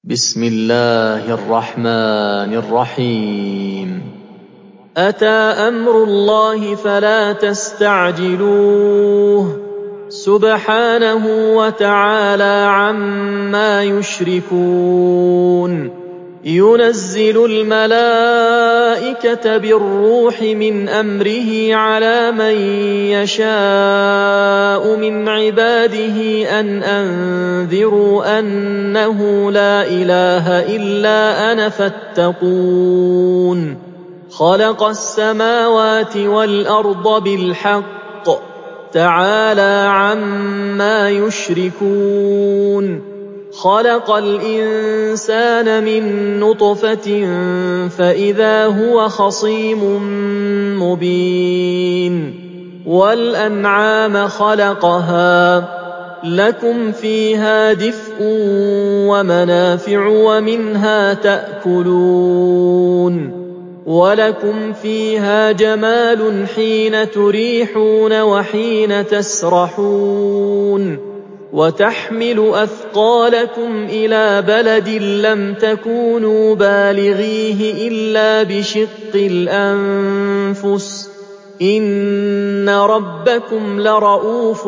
بسم الله الرحمن الرحيم أتى أمر الله فلا تستعجلوه سبحانه وتعالى عما يشركون ينزل الملائكة بالروح من أمره على من يشاء من عباده أن أنذروا أنه لا إله إلا أنا فاتقون خلق السماوات والأرض بالحق تعالى عما يشركون خلق الإنسان من نطفة فإذا هو خصيم مبين والأنعام خلقها لكم فيها دفء ومنافع ومنها تأكلون ولكم فيها جمال حين تريحون وحين تسرحون وتحمل أثقالكم إلى بلد لم تكونوا بالغيه إلا بشق الأنفس إن ربكم لرؤوف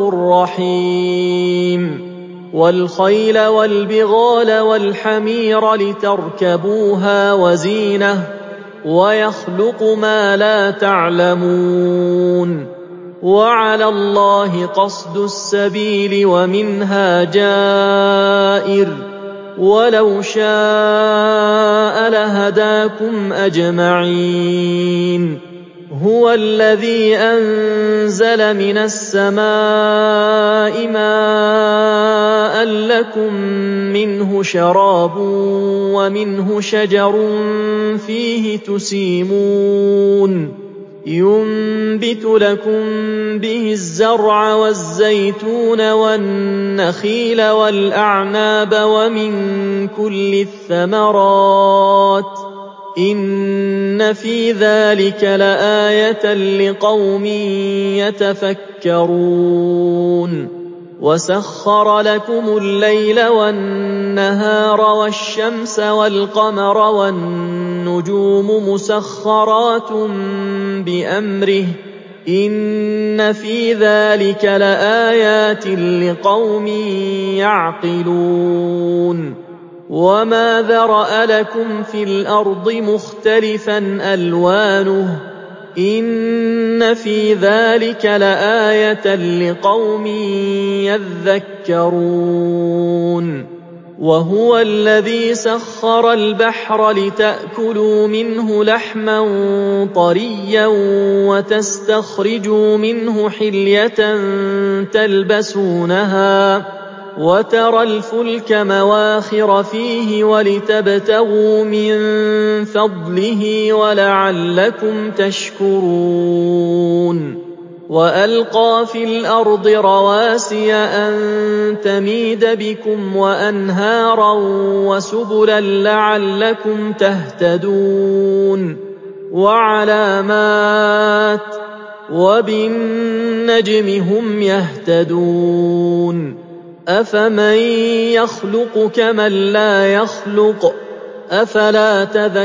رحيم والخيل والبغال والحمير لتركبوها وزينة ويخلق ما لا تعلمون وعلى الله قصد السبيل ومنها جائر ولو شاء لهداكم أجمعين هو الذي أنزل من السماء ماء لكم منه شراب ومنه شجر فيه تسيمون ينبت لكم به الزرع والزيتون والنخيل والأعناب ومن كل الثمرات إن في ذلك لآية لقوم يتفكرون وسخر لكم الليل والنهار والشمس والقمر والنجوم مسخرات بأمره إن في ذلك لآيات لقوم يعقلون وما ذرأ لكم في الأرض مختلفا ألوانه إن في ذلك لآية لقوم يذكرون وهو الذي سخر البحر لتأكلوا منه لحما طريا وتستخرجوا منه حلية تلبسونها وترى الفلك مواخر فيه ولتبتغوا من فضله ولعلكم تشكرون وألقى في الأرض رواسي أن تميد بكم وأنهارا وسبلا لعلكم تهتدون وعلامات وبالنجم هم يهتدون أفمن يخلق كمن لا يخلق أفلا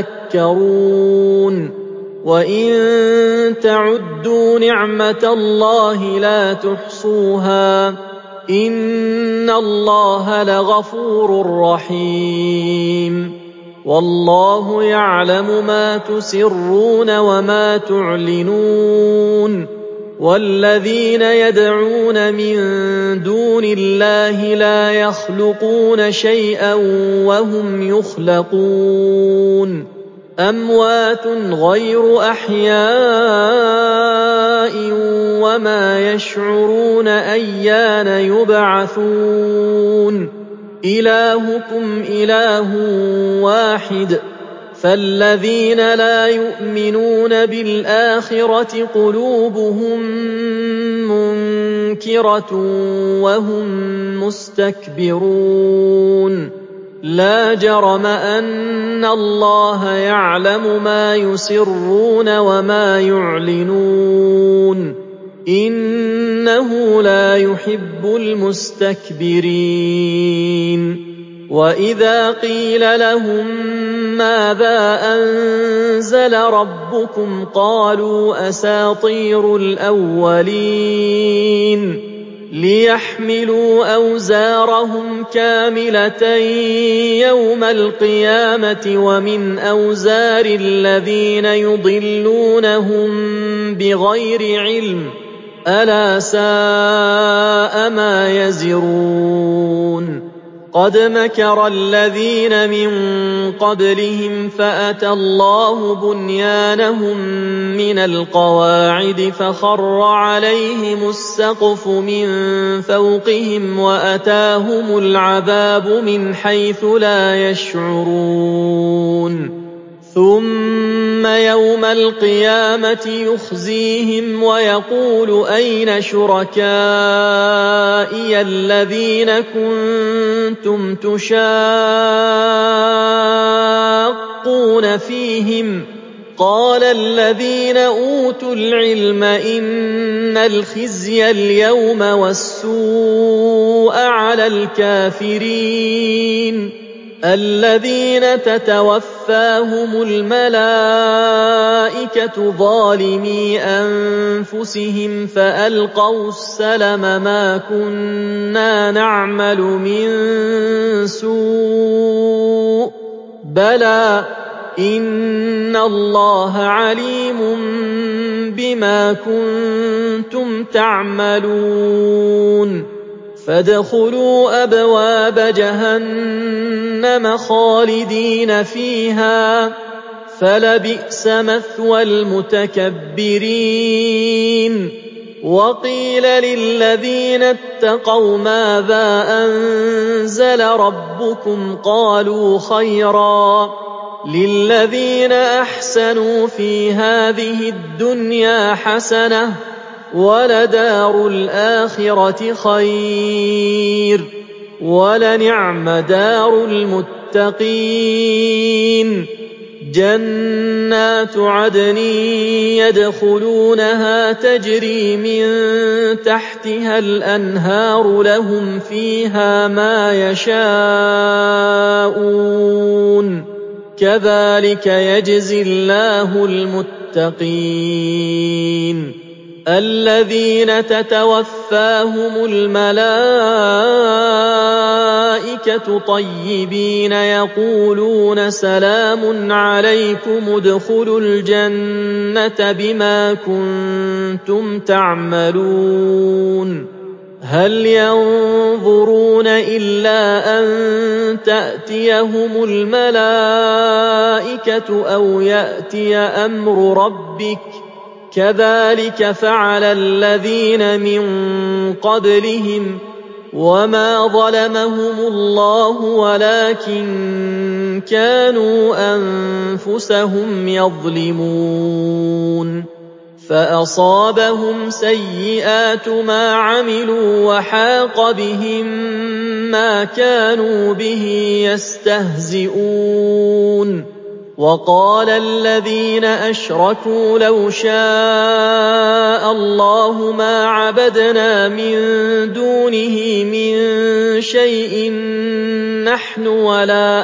تذكرون وإن تعدوا نعمة الله لا تحصوها إن الله لغفور رحيم والله يعلم ما تسرون وما تعلنون والذين يدعون من دون الله لا يخلقون شيئا وهم يخلقون أموات غير أحياء وما يشعرون أيان يبعثون إلهكم إله واحد فالذين لا يؤمنون بالآخرة قلوبهم منكرة وهم مستكبرون لا جرم أن الله يعلم ما يسرون وما يعلنون إنه لا يحب المستكبرين وَإِذَا قِيلَ لَهُم مَّاذَا أَنزَلَ رَبُّكُمْ قَالُوا أَسَاطِيرُ الْأَوَّلِينَ لِيَحْمِلُوا أَوْزَارَهُمْ كَامِلَةً يَوْمَ الْقِيَامَةِ وَمِنْ أَوْزَارِ الَّذِينَ يُضِلُّونَهُم بِغَيْرِ عِلْمٍ ۗ أَلَا سَاءَ مَا يَزِرُونَ قَدْ مَكَرَ الَّذِينَ مِن قَبْلِهِمْ فَأَتَى اللَّهُ بُنْيَانَهُم مِّنَ الْقَوَاعِدِ فَخَرَّ عَلَيْهِمُ السَّقْفُ مِن فَوْقِهِمْ وَأَتَاهُمُ الْعَذَابُ مِنْ حَيْثُ لَا يَشْعُرُونَ ثُمَّ يَوْمَ الْقِيَامَةِ يُخْزِيهِمْ وَيَقُولُ أَيْنَ شُرَكَائِيَ الَّذِينَ كُنتُمْ تُشَاقُّونَ فِيهِمْ ۚ قَالَ الَّذِينَ أُوتُوا الْعِلْمَ إِنَّ الْخِزْيَ الْيَوْمَ وَالسُّوءَ عَلَى الْكَافِرِينَ الَّذِينَ تَتَوَفَّاهُمُ الْمَلَائِكَةُ ظَالِمِي أَنفُسِهِمْ فَأَلْقَوْا السَّلَمَ مَا كُنَّا نَعْمَلُ مِن سُوءٍ ۚ بَلَىٰ إِنَّ اللَّهَ عَلِيمٌ بِمَا كُنتُمْ تَعْمَلُونَ فَادْخُلُوا أَبْوَابَ جَهَنَّمَ خَالِدِينَ فِيهَا فَلَبِئْسَ مَثْوَى الْمُتَكَبِّرِينَ وَقِيلَ لِلَّذِينَ اتَّقَوْا مَاذَا أَنزَلَ رَبُّكُمْ قَالُوا خَيْرًا لِّلَّذِينَ أَحْسَنُوا فِي هَٰذِهِ الدُّنْيَا حَسَنَةٌ وَلَدَارُ الْآخِرَةِ خَيْرٌ ۚ وَلَنِعْمَ دَارُ الْمُتَّقِينَ جَنَّاتُ عَدْنٍ يَدْخُلُونَهَا تَجْرِي مِن تَحْتِهَا الْأَنْهَارُ لَهُمْ فِيهَا مَا يَشَاءُونَ ۚ كَذَٰلِكَ يَجْزِي اللَّهُ الْمُتَّقِينَ الَّذِينَ تَتَوَفَّاهُمُ الْمَلَائِكَةُ طَيِّبِينَ يَقُولُونَ سَلَامٌ عَلَيْكُمُ ادْخُلُوا الْجَنَّةَ بِمَا كُنتُمْ تَعْمَلُونَ هَلْ يَنظُرُونَ إِلَّا أَن تَأْتِيَهُمُ الْمَلَائِكَةُ أَوْ يَأْتِيَ أَمْرُ رَبِّكَ ۚ كَذَٰلِكَ فَعَلَ الَّذِينَ مِن قَبْلِهِمْ ۚ وَمَا ظَلَمَهُمُ اللَّهُ وَلَٰكِن كَانُوا أَنفُسَهُمْ يَظْلِمُونَ فَأَصَابَهُمْ سَيِّئَاتُ مَا عَمِلُوا وَحَاقَ بِهِم مَّا كَانُوا بِهِ يَسْتَهْزِئُونَ وَقَالَ الَّذِينَ أَشْرَكُوا لَوْ شَاءَ اللَّهُ مَا عَبَدْنَا مِن دُونِهِ مِن شَيْءٍ نَّحْنُ وَلَا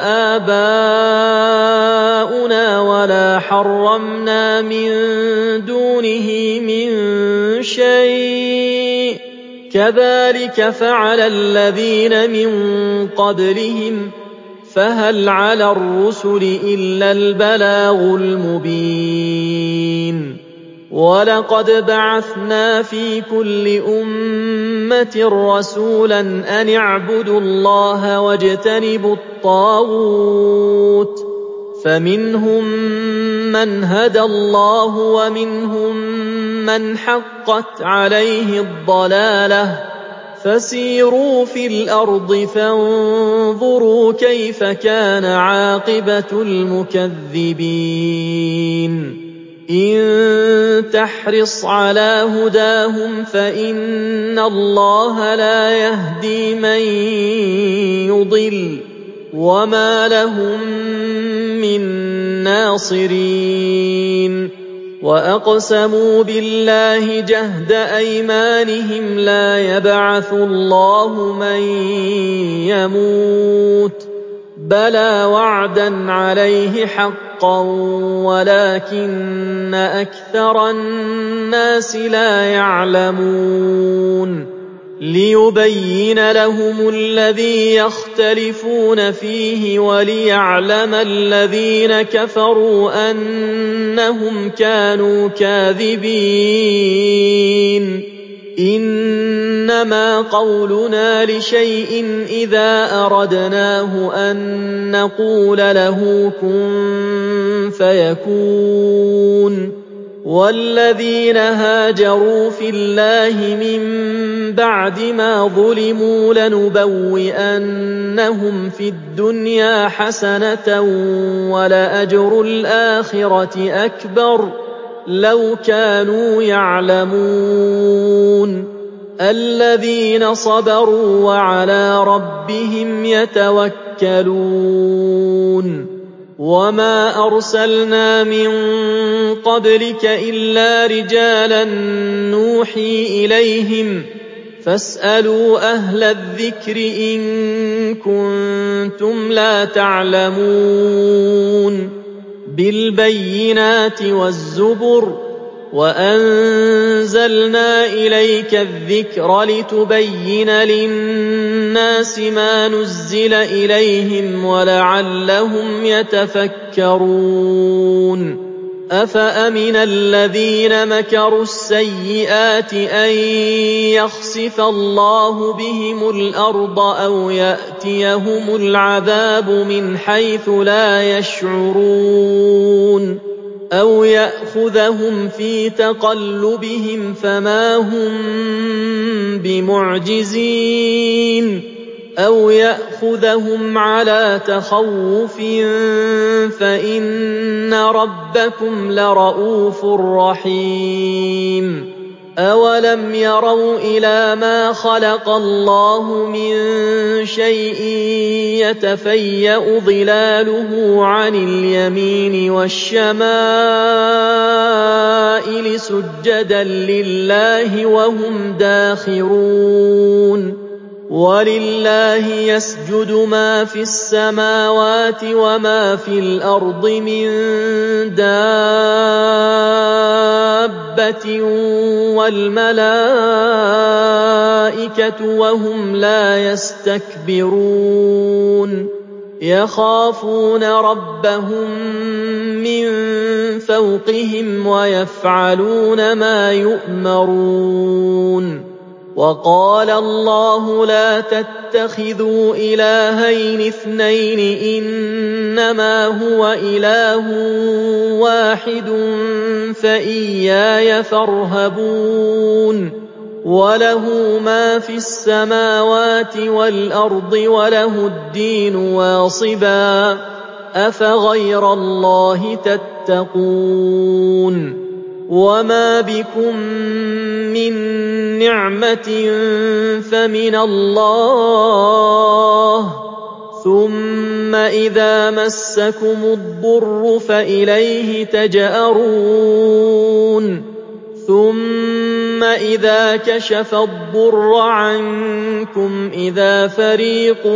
آبَاؤُنَا وَلَا حَرَّمْنَا مِن دُونِهِ مِن شَيْءٍ ۚ كَذَٰلِكَ فَعَلَ الَّذِينَ مِن قَبْلِهِمْ ۚ فَهَلْ عَلَى الرُّسُلِ إِلَّا الْبَلَاغُ الْمُبِينُ وَلَقَدْ بَعَثْنَا فِي كُلِّ أُمَّةٍ رَّسُولًا أَنِ اعْبُدُوا اللَّهَ وَاجْتَنِبُوا الطَّاغُوتَ ۖ فَمِنْهُم مَّنْ هَدَى اللَّهُ وَمِنْهُم مَّنْ حَقَّتْ عَلَيْهِ الضَّلَالَةُ فَسِيرُوا فِي الْأَرْضِ فَانظُرُوا كَيْفَ كَانَ عَاقِبَةُ الْمُكَذِّبِينَ إِن تَحْرِصْ عَلَىٰ هُدَاهُمْ فَإِنَّ اللَّهَ لَا يَهْدِي مَن يُضِلُّ وَمَا لَهُم مِّن نَّاصِرِينَ وَأَقْسَمُوا بِاللَّهِ جَهْدَ أَيْمَانِهِمْ لَا يَبْعَثُ اللَّهُ مَن يَمُوتُ بَلَىٰ وَعْدًا عَلَيْهِ حَقًّا وَلَٰكِنَّ أَكْثَرَ النَّاسِ لَا يَعْلَمُونَ لِيُبَيِّنَ لَهُمُ الَّذِي يَخْتَلِفُونَ فِيهِ وَلِيَعْلَمَ الَّذِينَ كَفَرُوا أَنَّهُمْ كَانُوا كَاذِبِينَ إِنَّمَا قَوْلُنَا لِشَيْءٍ إِذَا أَرَدْنَاهُ أَن نَّقُولَ لَهُ كُن فَيَكُونُ وَالَّذِينَ هَاجَرُوا فِي اللَّهِ مِن بَعْدِ مَا ظُلِمُوا لَنُبَوِّئَنَّهُمْ فِي الدُّنْيَا حَسَنَةً وَلَأَجْرُ الْآخِرَةِ أَكْبَرُ لَوْ كَانُوا يَعْلَمُونَ الَّذِينَ صَبَرُوا وَعَلَىٰ رَبِّهِمْ يَتَوَكَّلُونَ وَمَا أَرْسَلْنَا مِن قَبْلِكَ إِلَّا رِجَالًا نُّوحِي إِلَيْهِمْ فَاسْأَلُوا أَهْلَ الذِّكْرِ إِن كُنتُمْ لَا تَعْلَمُونَ بِالْبَيِّنَاتِ وَالزُّبُرِ وَأَنزَلْنَا إِلَيْكَ الذِّكْرَ لِتُبَيِّنَ لِلنَّاسِ مَا نُزِّلَ إِلَيْهِمْ وَلَعَلَّهُمْ يَتَفَكَّرُونَ أَفَأَمِنَ الَّذِينَ مَكَرُوا السَّيِّئَاتِ أَن يَخْسِفَ اللَّهُ بِهِمُ الْأَرْضَ أَوْ يَأْتِيَهُمُ الْعَذَابُ مِنْ حَيْثُ لا يَشْعُرُونَ أَوْ يَأْخُذَهُمْ فِي تَقَلُّبِهِمْ فَمَا هُم بِمُعْجِزِينَ أَوْ يَأْخُذَهُمْ عَلَىٰ تَخَوُّفٍ فَإِنَّ رَبَّكُمْ لَرَءُوفٌ رَّحِيمٌ أَوَلَمْ يَرَوْا إِلَىٰ مَا خَلَقَ اللَّهُ مِن شَيْءٍ يَتَفَيَّأُ ظِلَالُهُ عَنِ الْيَمِينِ وَالشَّمَائِلِ سُجَّدًا لِّلَّهِ وَهُمْ دَاخِرُونَ وَلِلَّهِ يَسْجُدُ مَا فِي السَّمَاوَاتِ وَمَا فِي الْأَرْضِ مِن دَابَّةٍ وَالْمَلَائِكَةُ وَهُمْ لَا يَسْتَكْبِرُونَ يَخَافُونَ رَبَّهُم مِّن فَوْقِهِمْ وَيَفْعَلُونَ مَا يُؤْمَرُونَ وَقَالَ اللَّهُ لَا تَتَّخِذُوا إِلَٰهَيْنِ اثْنَيْنِ إِنَّمَا هُوَ إِلَٰهٌ وَاحِدٌ فَإِيَّايَ فَارْهَبُونِ وَلَهُ مَا فِي السَّمَاوَاتِ وَالْأَرْضِ وَلَهُ الدِّينُ وَاصِبًا أَفَغَيْرَ اللَّهِ تَتَّقُونَ وَمَا بِكُم مِّن نِّعْمَةٍ فَمِنَ اللَّهِ ثُمَّ إِذَا مَسَّكُمُ الضُّرُّ فَإِلَيْهِ تَجْأَرُونَ ثُمَّ إِذَا كَشَفَ الضُّرَّ عَنكُمْ إِذَا فَرِيقٌ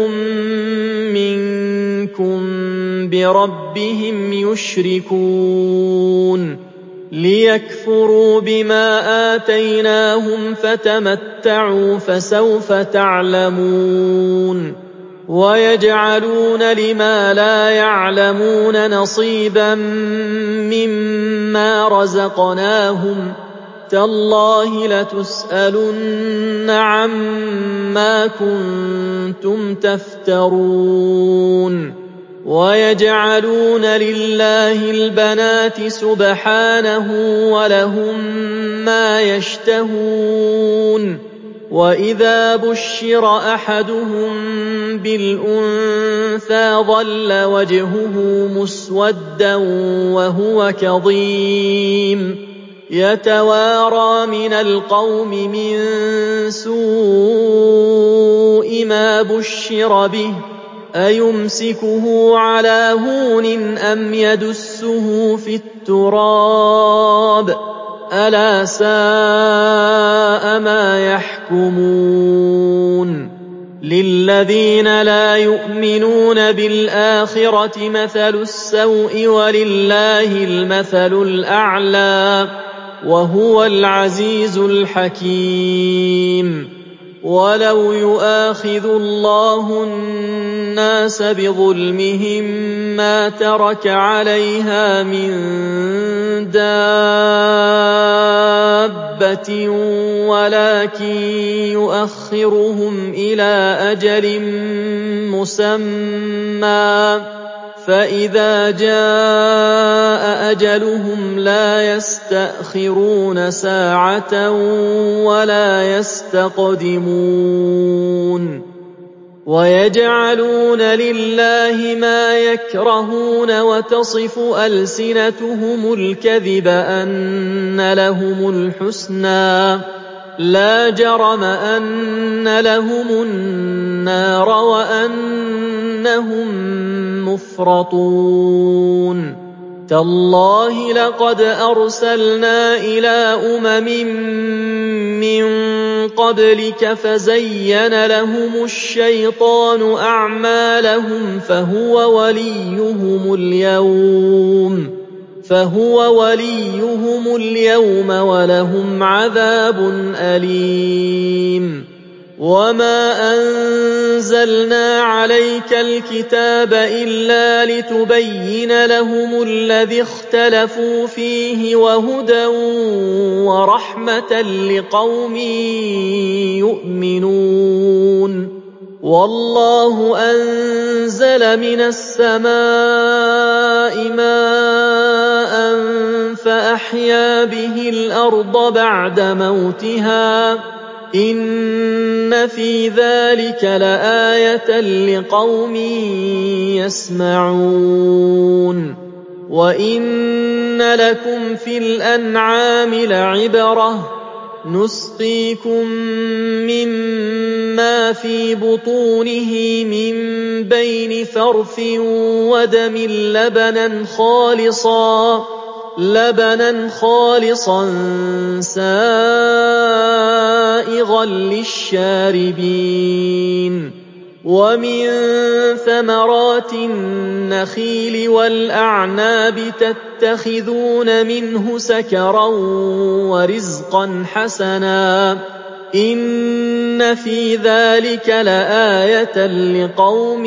مِّنكُم بِرَبِّهِمْ يُشْرِكُونَ لِيَكْفُرُوا بِمَا آتَيْنَاهُمْ فَتَمَتَّعُوا فَسَوْفَ تَعْلَمُونَ وَيَجْعَلُونَ لِمَا لَا يَعْلَمُونَ نَصِيبًا مِّمَّا رَزَقْنَاهُمْ تَاللَّهِ لَتُسْأَلُنَّ عَمَّا كُنتُمْ تَفْتَرُونَ وَيَجْعَلُونَ لِلَّهِ الْبَنَاتِ سُبْحَانَهُ وَلَهُم مَّا يَشْتَهُونَ وَإِذَا بُشِّرَ أَحَدُهُم بِالْأُنثَىٰ ظَلَّ وَجْهُهُ مُسْوَدًّا وَهُوَ كَظِيمٌ يَتَوَارَىٰ مِنَ الْقَوْمِ مِن سُوءِ مَا بُشِّرَ بِهِ أَيُمْسِكُهُ عَلَىٰ هُونٍ أَمْ يَدُسُّهُ فِي التُّرَابِ أَلَا سَاءَ مَا يَحْكُمُونَ للذين لا يؤمنون بالآخرة مثل السوء ولله المثل الأعلى وهو العزيز الحكيم ولو يؤاخذ الله الناس بظلمهم ما ترك عليها من دابة ولكن يؤخرهم إلى أجل مسمى فإذا جاء أجلهم لا يستأخرون ساعة ولا يستقدمون ويجعلون لله ما يكرهون وتصف ألسنتهم الكذب أن لهم الحسنى لا جرم أن لهم النار وأنهم مفرطون تالله لقد أرسلنا إلى من قبلك فزين لهم الشيطان أعمالهم فهو وليهم اليوم ولهم عذاب أليم وما أنزلنا عليك الكتاب إلا لتبين لهم الذي اختلفوا فيه وهدى ورحمة لقوم يؤمنون والله أنزل من السماء ماء فأحيا به الأرض بعد موتها إن في ذلك لآية لقوم يسمعون وإن لكم في الأنعام لعبرة نسقيكم مما في بطونه من بين فرث ودم لبنا خالصا سائغا للشاربين ومن ثمرات النخيل والأعناب تتخذون منه سكرا ورزقا حسنا إن في ذلك لآية لقوم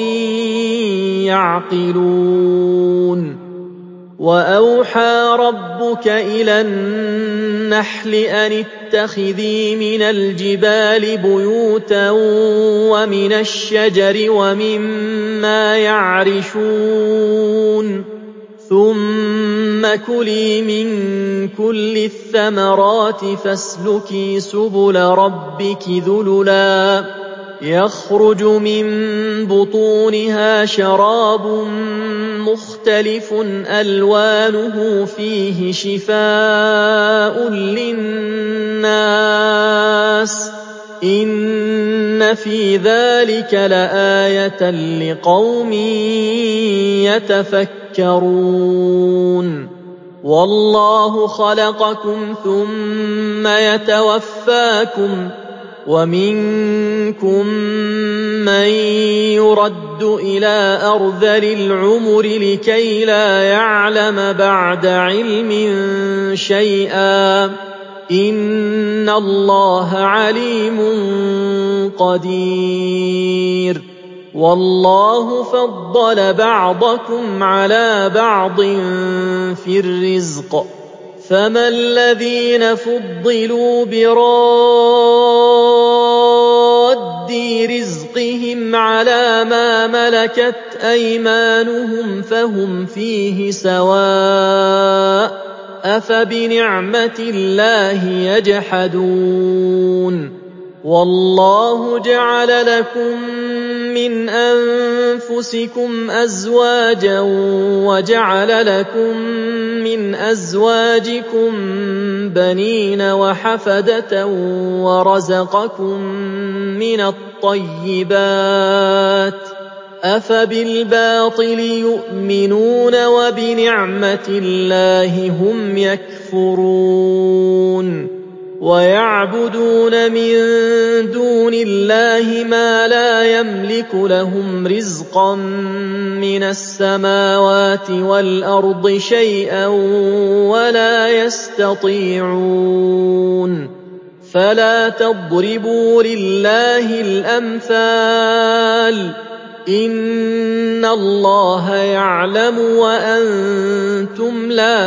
يعقلون وأوحى ربك إلى النحل أن اتخذي من الجبال بيوتا ومن الشجر ومما يعرشون ثم كلي من كل الثمرات فاسلكي سبل ربك ذللا يخرج من بطونها شراب مختلف ألوانه فيه شفاء للناس إن في ذلك لآية لقوم يتفكرون والله خلقكم ثم يتوفاكم ومنكم من يرد إلى أرذل العمر لكي لا يعلم بعد علم شيئا إن الله عليم قدير والله فضل بعضكم على بعض في الرزق فما الذين فضلوا براد رزقهم على ما ملكت أيمانهم فهم فيه سواء أفبنعمة الله يجحدون والله جعل لكم من أنفسكم أزواجا وجعل لكم من أزواجكم بنين وحفدة ورزقكم من الطيبات أفبالباطل يؤمنون وبنعمة الله هم يكفرون ويعبدون من دون الله ما لا يملك لهم رزقا من السماوات والأرض شيئا ولا يستطيعون فلا تضربوا لله الأمثال إن الله يعلم وأنتم لا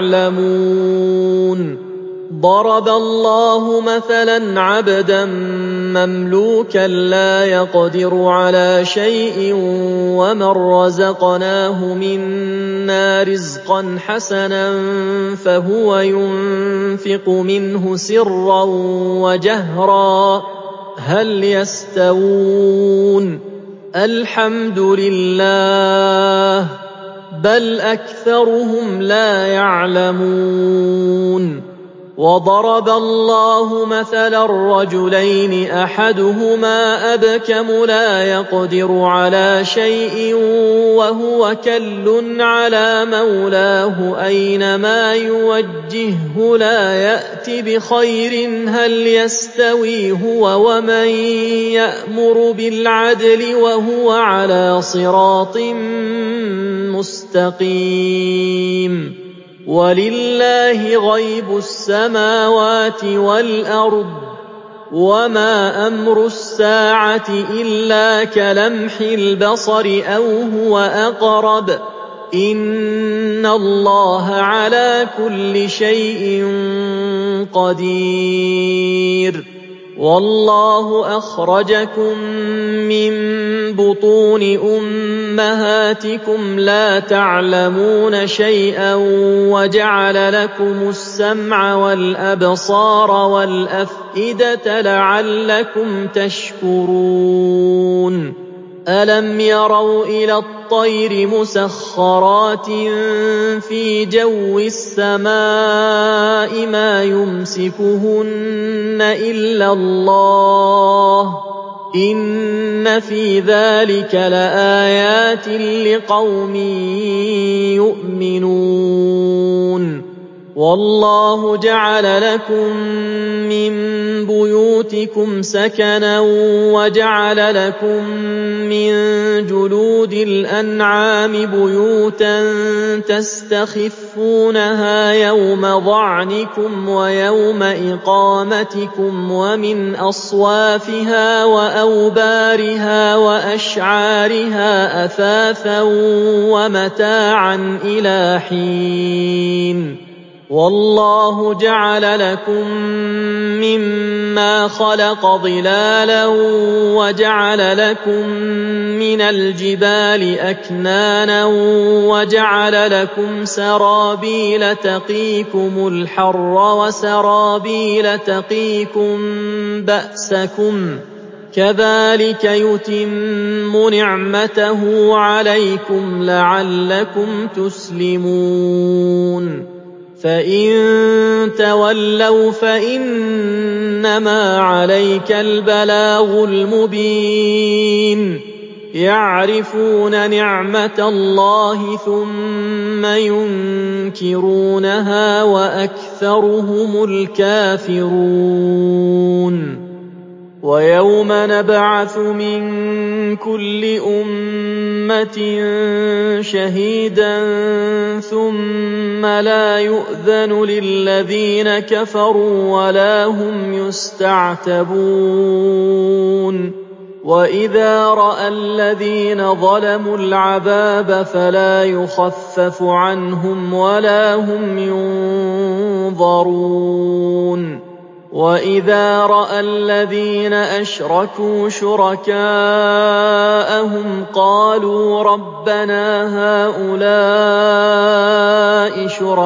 تعلمون ضرب الله مثلا عبدا مملوكا لا يقدر على شيء ومن رزقناه منا رزقا حسنا فهو ينفق منه سرا وجهرا هل يستوون الحمد لله بل أكثرهم لا يعلمون وضرب الله مثلا رجلين أحدهما أبكم لا يقدر على شيء وهو كل على مولاه أينما يوجهه لا يأت بخير هل يستوي هو ومن يأمر بالعدل وهو على صراط مستقيم ولله غيب السماوات والأرض وما أمر الساعة إلا كلمح البصر أو هو أقرب إن الله على كل شيء قدير والله أخرجكم من بطون أمهاتكم لا تعلمون شيئا وجعل لكم السمع والأبصار والأفئدة لعلكم تشكرون ألم يروا إلى الطير مسخرات في جو السماء ما يمسكهن إلا الله إن في ذلك لآيات لقوم يؤمنون والله جعل لكم من بيوتكم سكنا وجعل لكم من جلود الأنعام بيوتا تستخفونها يوم ظعنكم ويوم إقامتكم ومن أصوافها وأوبارها وأشعارها أثاثا ومتاعا إلى حين والله جعل لكم مما خلق ظلالا وجعل لكم من الجبال أكنانا وجعل لكم سرابيل تقيكم الحر وسرابيل تقيكم بأسكم كذلك يتم نعمته عليكم لعلكم تسلمون فإن تولوا فإنما عليك البلاغ المبين يعرفون نعمة الله ثم ينكرونها وأكثرهم الكافرون ويوم نبعث من كل أمة شهيدا ثم لا يؤذن للذين كفروا ولا هم يستعتبون وإذا رأى الذين ظلموا العذاب فلا يخفف عنهم ولا هم ينظرون وإذا رأى الذين أشركوا شركاءهم قالوا ربنا هؤلاء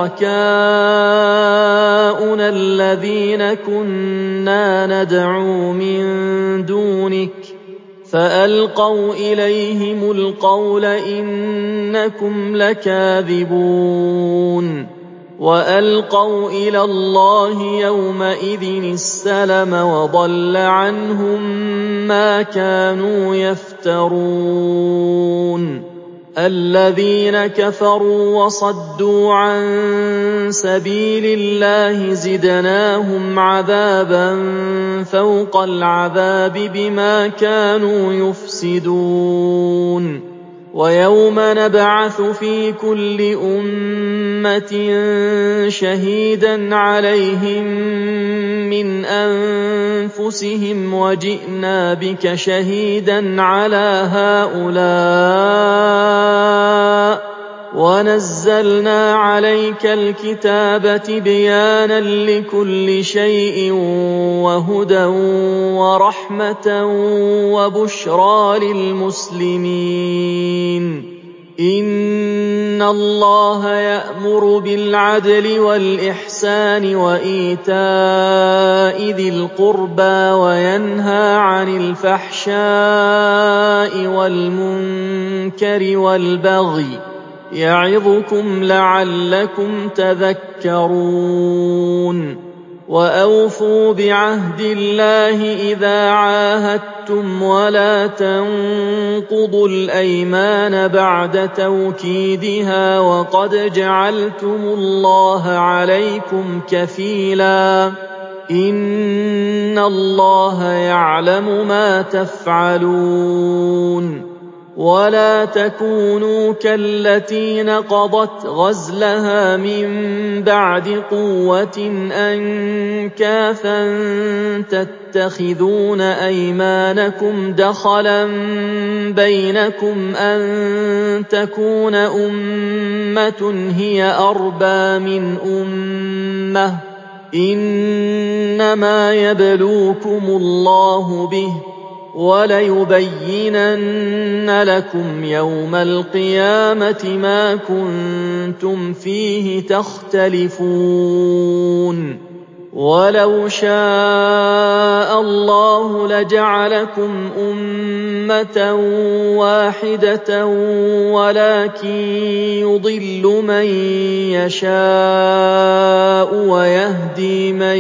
شركاؤنا الذين كنا ندعو من دونك فألقوا إليهم القول إنكم لكاذبون وألقوا إلى الله يومئذ السلم وضل عنهم ما كانوا يفترون الذين كفروا وصدوا عن سبيل الله زدناهم عذابا فوق العذاب بما كانوا يفسدون ويوم نبعث في كل أمة شهيدا عليهم من أنفسهم وجئنا بك شهيدا على هؤلاء ونزلنا عليك الكتاب تبيانا لكل شيء وهدى ورحمة وبشرى للمسلمين إن الله يأمر بالعدل والإحسان وإيتاء ذي القربى وينهى عن الفحشاء والمنكر والبغي يعظكم لعلكم تذكرون وأوفوا بعهد الله إذا عاهدتم ولا تنقضوا الأيمان بعد توكيدها وقد جعلتم الله عليكم كفيلا إن الله يعلم ما تفعلون ولا تكونوا كالتي نقضت غزلها من بعد قوة أنكاثا تتخذون أيمانكم دخلا بينكم أن تكون أمة هي أربى من أمة إنما يبلوكم الله به وليبينن لكم يوم القيامة ما كنتم فيه تختلفون ولو شاء الله لجعلكم أمة واحدة ولكن يضل من يشاء ويهدي من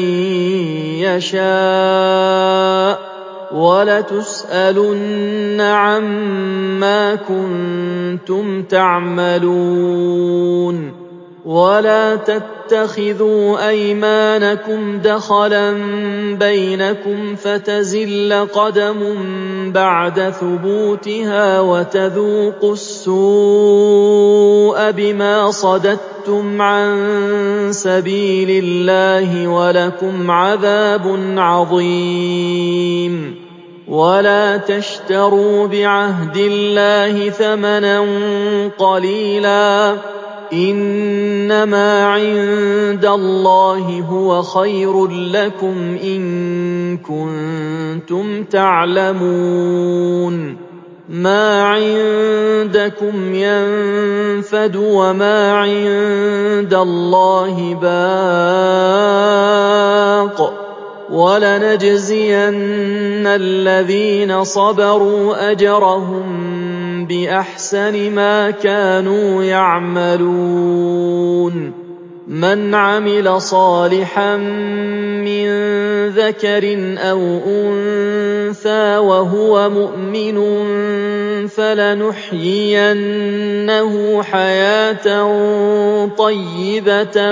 يشاء وَلَتُسْأَلُنَّ عَمَّا كُنتُمْ تَعْمَلُونَ وَلَا تَتَّخِذُوا أَيْمَانَكُمْ دَخَلًا بَيْنَكُمْ فَتَزِلَّ قَدَمٌ بَعْدَ ثُبُوتِهَا وَتَذُوقُوا السُّوءَ بِمَا صَدَدتُّمْ عَن سَبِيلِ اللَّهِ وَلَكُمْ عَذَابٌ عَظِيمٌ وَلَا تَشْتَرُوا بِعَهْدِ اللَّهِ ثَمَنًا قَلِيلًا إِنَّمَا عِندَ اللَّهِ هُوَ خَيْرٌ لَّكُمْ إِن كُنتُمْ تَعْلَمُونَ مَا عِندَكُمْ يَنفَدُ وَمَا عِندَ اللَّهِ بَاقٍ وَلَنَجْزِيَنَّ الَّذِينَ صَبَرُوا أَجْرَهُم بِأَحْسَنِ مَا كَانُوا يَعْمَلُونَ مَنْ عَمِلَ صَالِحًا مِّن ذَكَرٍ أَوْ أُنثَىٰ وَهُوَ مُؤْمِنٌ فَلَنُحْيِيَنَّهُ حَيَاةً طَيِّبَةً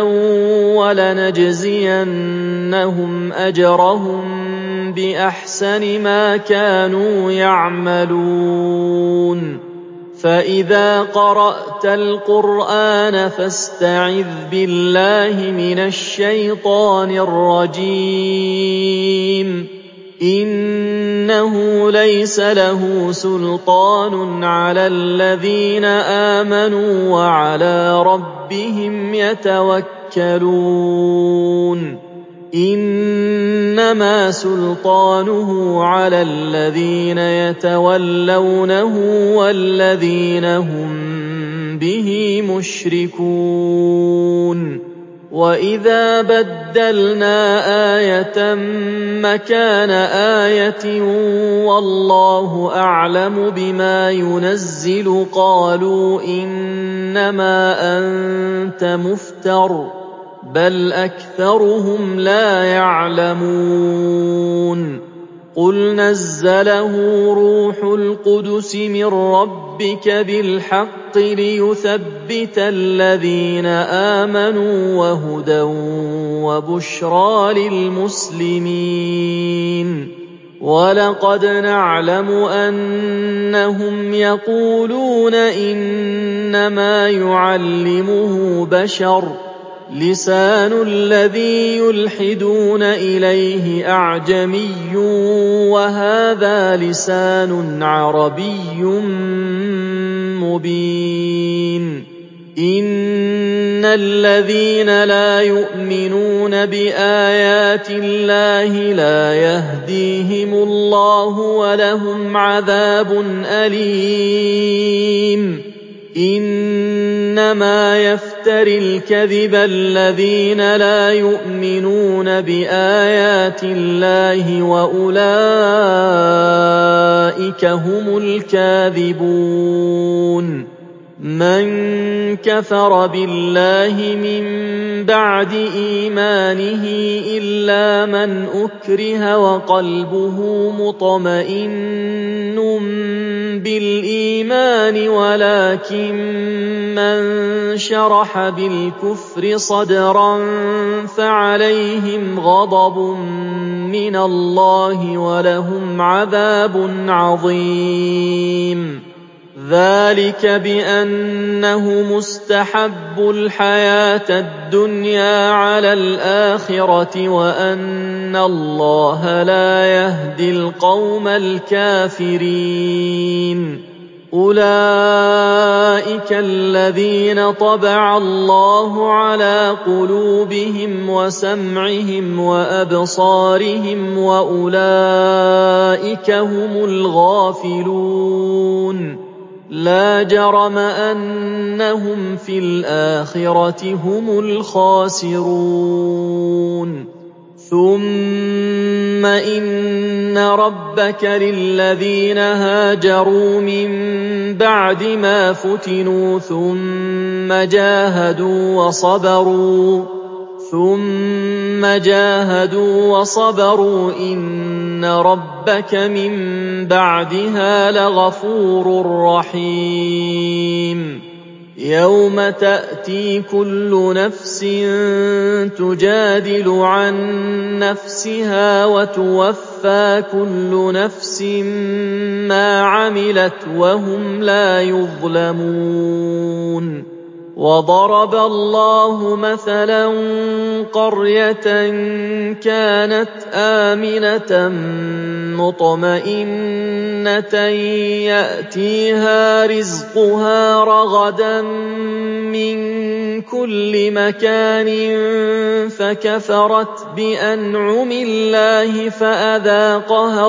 وَلَنَجْزِيَنَّهُمْ أَجْرَهُم بِأَحْسَنِ مَا كَانُوا يَعْمَلُونَ فَإِذَا قَرَأْتَ الْقُرْآنَ فَاسْتَعِذْ بِاللَّهِ مِنَ الشَّيْطَانِ الرَّجِيمِ إِنَّهُ لَيْسَ لَهُ سُلْطَانٌ عَلَى الَّذِينَ آمَنُوا وَعَلَىٰ رَبِّهِمْ يَتَوَكَّلُونَ إِنَّمَا سُلْطَانُهُ عَلَى الَّذِينَ يَتَوَلَّوْنَهُ وَالَّذِينَ هُم بِهِ مُشْرِكُونَ وَإِذَا بَدَّلْنَا آيَةً مَّكَانَ آيَةٍ وَاللَّهُ أَعْلَمُ بِمَا يُنَزِّلُ قَالُوا إِنَّمَا أَنتَ مُفْتَرٍ بَلْ أَكْثَرُهُمْ لَا يَعْلَمُونَ قُلْ نَزَّلَهُ رُوحُ الْقُدُسِ مِن رَّبِّكَ بِالْحَقِّ لِيُثَبِّتَ الَّذِينَ آمَنُوا وَهُدًى وَبُشْرَىٰ لِلْمُسْلِمِينَ وَلَقَدْ نَعْلَمُ أَنَّهُمْ يَقُولُونَ إِنَّمَا يُعَلِّمُهُ بَشَرٌ ۗ لِّسَانُ الَّذِي يُلْحِدُونَ إِلَيْهِ أَعْجَمِيٌّ وَهَٰذَا لِسَانٌ عَرَبِيٌّ مُّبِينٌ إِنَّ الَّذِينَ لَا يُؤْمِنُونَ بِآيَاتِ اللَّهِ لَا يَهْدِيهِمُ اللَّهُ وَلَهُمْ عَذَابٌ أَلِيمٌ إِنَّمَا يَفْتَرِي الْكَذِبَ الَّذِينَ لَا يُؤْمِنُونَ بِآيَاتِ اللَّهِ وَأُولَٰئِكَ هُمُ الْكَاذِبُونَ مَن كَفَرَ بِاللَّهِ مِن بَعْدِ إِيمَانِهِ إِلَّا مَنْ أُكْرِهَ وَقَلْبُهُ مُطْمَئِنٌّ بِالْإِيمَانِ وَلَٰكِن مَّن شَرَحَ بِالْكُفْرِ صَدْرًا فَعَلَيْهِمْ غَضَبٌ مِّنَ اللَّهِ وَلَهُمْ عَذَابٌ عَظِيمٌ ذَٰلِكَ بِأَنَّهُمُ اسْتَحَبُّوا الْحَيَاةَ الدُّنْيَا عَلَى الْآخِرَةِ وَأَنَّ اللَّهَ لَا يَهْدِي الْقَوْمَ الْكَافِرِينَ أُولَٰئِكَ الَّذِينَ طَبَعَ اللَّهُ عَلَىٰ قُلُوبِهِمْ وَسَمْعِهِمْ وَأَبْصَارِهِمْ وَأُولَٰئِكَ هُمُ الْغَافِلُونَ لَا جَرَمَ أَنَّهُمْ فِي الْآخِرَةِ هُمُ الْخَاسِرُونَ ثُمَّ إِنَّ رَبَّكَ لِلَّذِينَ هَاجَرُوا مِن بَعْدِ مَا فُتِنُوا ثُمَّ جَاهَدُوا وَصَبَرُوا إِنَّ رَبَّكَ مِن بَعْدِهَا لَغَفُورٌ رَّحِيمٌ يَوْمَ تَأْتِي كُلُّ نَفْسٍ تُجَادِلُ عَن نَّفْسِهَا وَتُوَفَّىٰ كُلُّ نَفْسٍ مَّا عَمِلَتْ وَهُمْ لَا يُظْلَمُونَ وَضَرَبَ اللَّهُ مَثَلًا قَرْيَةً كَانَتْ آمِنَةً مُّطْمَئِنَّةً يَأْتِيهَا رِزْقُهَا رَغَدًا مِّن كُلِّ مَكَانٍ فَكَفَرَتْ بِأَنْعُمِ اللَّهِ فَأَذَاقَهَا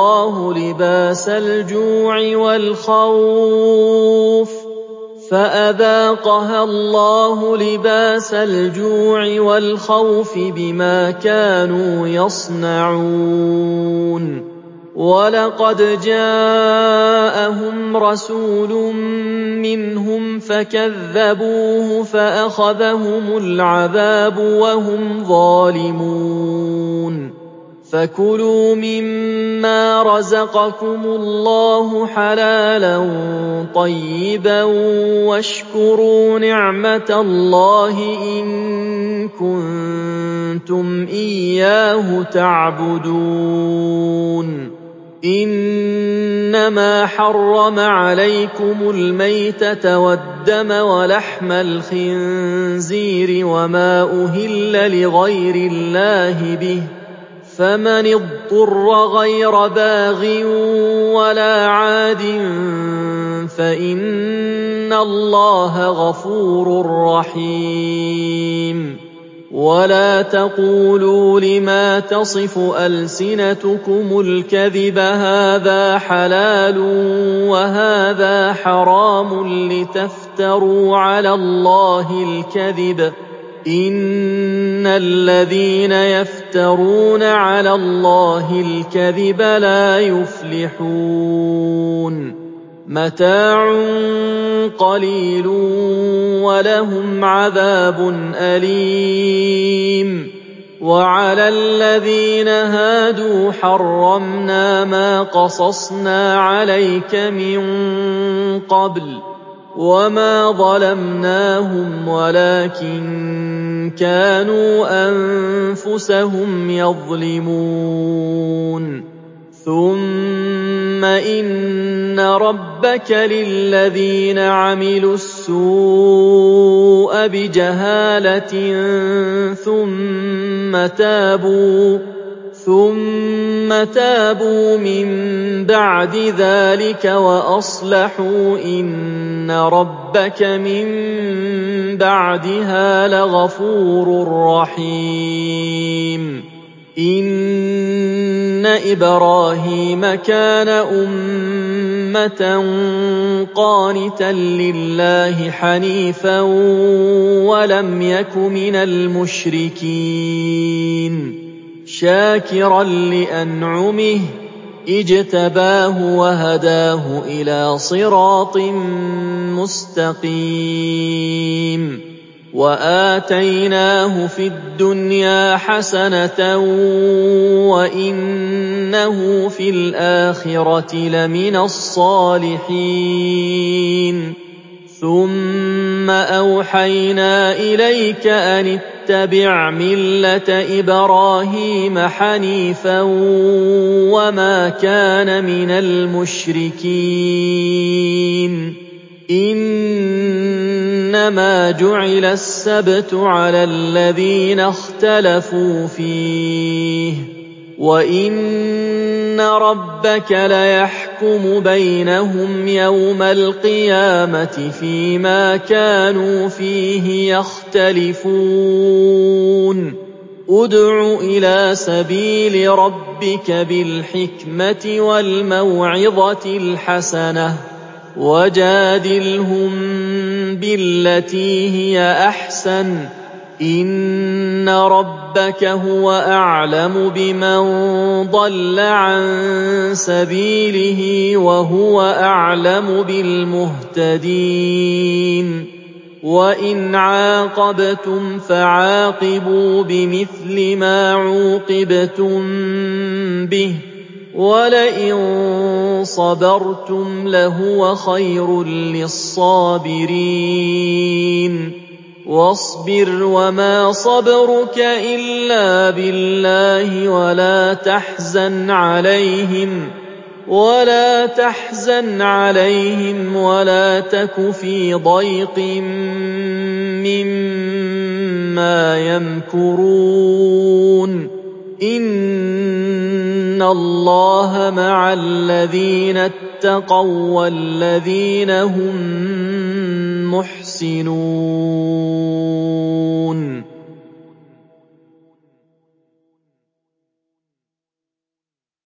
اللَّهُ لِبَاسَ الْجُوعِ وَالْخَوْفِ بِمَا كَانُوا يَصْنَعُونَ وَلَقَدْ جَاءَهُمْ رَسُولٌ مِّنْهُمْ فَكَذَّبُوهُ فَأَخَذَهُمُ الْعَذَابُ وَهُمْ ظَالِمُونَ فَكُلُوا مِمَّا رَزَقَكُمُ اللَّهُ حَلَالًا طَيِّبًا وَاشْكُرُوا نِعْمَةَ اللَّهِ إِن كُنتُمْ إِيَّاهُ تعبدون إِنَّمَا حَرَّمَ عَلَيْكُمُ الْمَيْتَةَ وَالدَّمَ وَلَحْمَ الْخِنزِيرِ وَمَا أُهِلَّ لِغَيْرِ اللَّهِ بِهِ فَمَنِ اضْطُرَّ غَيْرَ بَاغٍ وَلَا عَادٍ فَإِنَّ اللَّهَ غَفُورٌ رَّحِيمٌ وَلَا تَقُولُوا لِمَا تَصِفُ أَلْسِنَتُكُمُ الْكَذِبَ هَٰذَا حَلَالٌ وَهَٰذَا حَرَامٌ لِّتَفْتَرُوا عَلَى اللَّهِ الْكَذِبَ إِنَّ الَّذِينَ يَفْتَرُونَ عَلَى اللَّهِ الْكَذِبَ لَا يُفْلِحُونَ مَتَاعٌ قَلِيلٌ وَلَهُمْ عَذَابٌ أَلِيمٌ وعلى الذين هادوا حرمنا ما قصصنا عليك من قبل وما ظلمناهم ولكن كانوا أنفسهم يظلمون ثم إن ربك للذين عملوا السوء بجهالة ثم تابوا من بعد ذلك وأصلحوا إن ربك من بعدها لغفور رحيم إن إبراهيم كان أمة قانتا لله حنيفا ولم يك من المشركين شاكرا لأنعمه اجتباه وهداه إلى صراط مستقيم وآتيناه في الدنيا حسنة وإنه في الآخرة لمن الصالحين ثم أوحينا إليك أن اتبع ملة إبراهيم حنيفا وما كان من المشركين إنما جعل السبت على الذين اختلفوا فيه وإن ربك ليحكم بينهم يوم القيامة فيما كانوا فيه يختلفون ادع إلى سبيل ربك بالحكمة والموعظة الحسنة وجادلهم بالتي هي أحسن إن ربك هو أعلم بمن ضل عن سبيله وهو أعلم بالمهتدين وإن عاقبتم فعاقبوا بمثل ما عوقبتم به ولئن صبرتم لهو خير للصابرين واصبر وما صبرك إلا بالله ولا تحزن عليهم ولا تك في ضيق مما يمكرون إن الله مع الذين اتقوا والذين هم محسنون